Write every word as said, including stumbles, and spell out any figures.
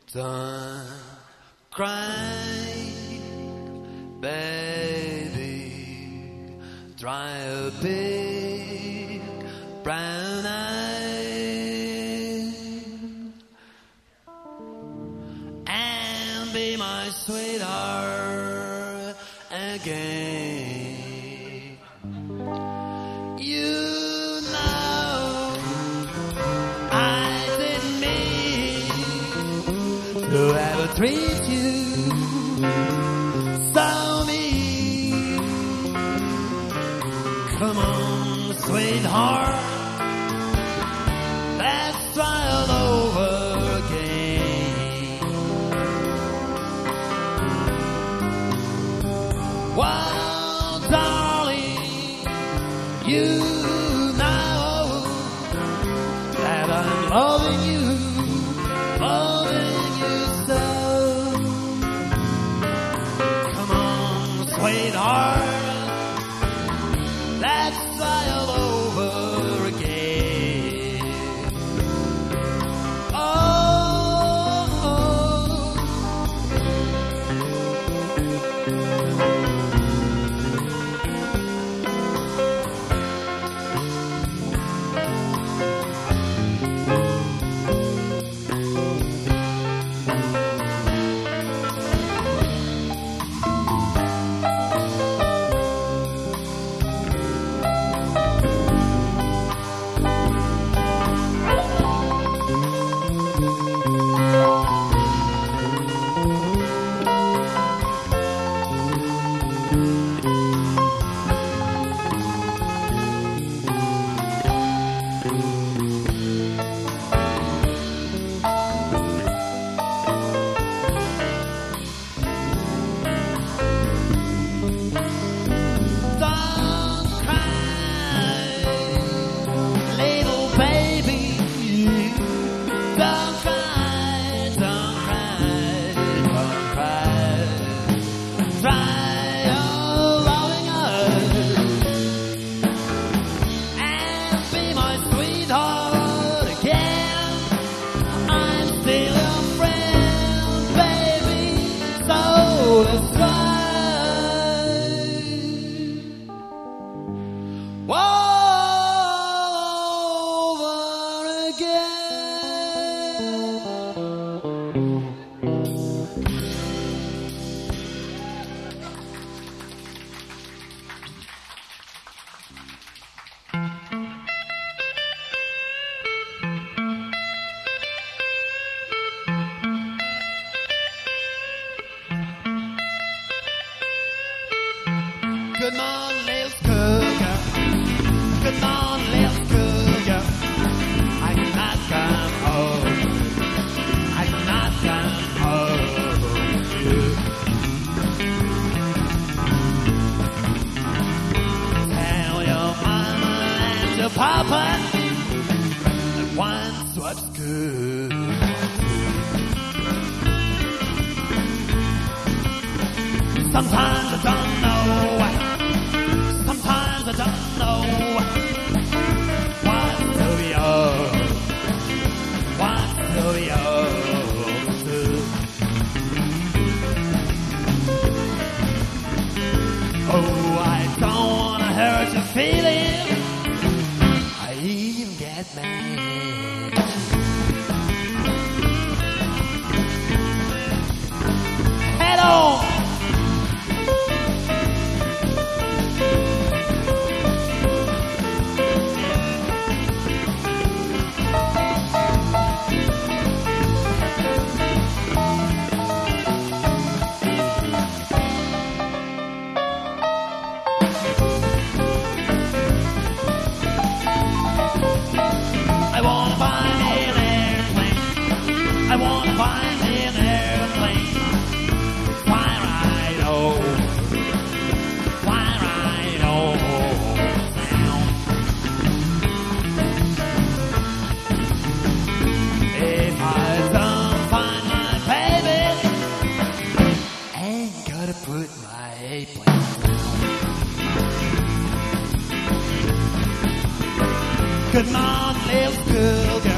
Don't cry, baby. Dry a big brown eye and be my sweetheart again. You know I didn't mean to ever treat you so mean. Come on, sweetheart, let's try all over again. Well, darling, you know that I'm loving you, loving you so. Come on, sweetheart, let's try all over again. Oh, don't cry, little baby. Don't cry, don't cry, don't cry. Try your loving us and be my sweetheart again. I'm still your friend, baby, so let's try. Over again. Good morning, little cougar. Good morning, little cougar. I cannot come home. I cannot come home to you. Tell your mama and your papa that once was good. Sometimes I don't know. Sometimes I don't know what to be up, what to be up to. Oh, I don't want to hurt your feelings. I even get mad. Head on. I wanna buy me an airplane. I wanna buy me an airplane. Fly right over, fly right over town. If I don't find my baby, I ain't gotta put my airplane down. Good morning, little girl.